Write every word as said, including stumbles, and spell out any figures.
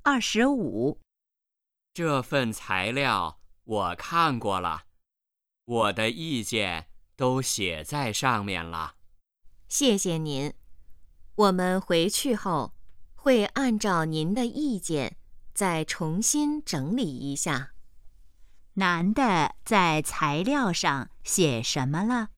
二十五。 这份材料我看过了，我的意见都写在上面了。 谢谢您，我们回去后会按照您的意见再重新整理一下。 男的在材料上写什么了？